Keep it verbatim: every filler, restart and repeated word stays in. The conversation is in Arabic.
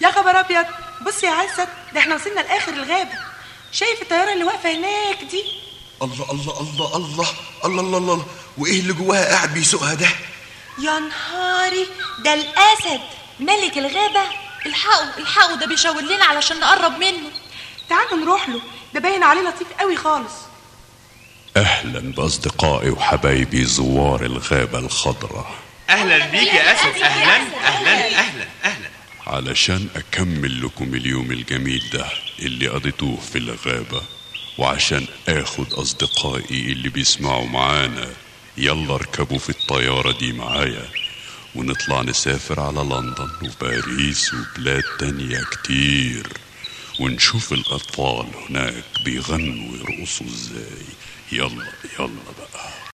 يا خبر ابيض، بص يا عزت، ده احنا وصلنا لاخر الغابه. شايف الطياره اللي واقفه هناك دي؟ الله الله الله الله الله الله الله، وايه اللي جواها قاعد بيسوقها ده؟ يا نهاري، ده الاسد ملك الغابه. الحقوا الحقوا، ده بيشاور لنا علشان نقرب منه. تعالوا نروح له، ده باين عليه لطيف قوي خالص. اهلا باصدقائي وحبايبي زوار الغابه الخضراء. اهلا بيك يا اسد. اهلا اهلا اهلا اهلا. علشان اكمل لكم اليوم الجميل ده اللي قضيتوه في الغابه، وعشان اخد اصدقائي اللي بيسمعوا معانا، يلا اركبوا في الطياره دي معايا ونطلع نسافر على لندن وباريس وبلاد تانية كتير، ونشوف الأطفال هناك بيغنوا ويرقصوا ازاي. يلا يلا بقى.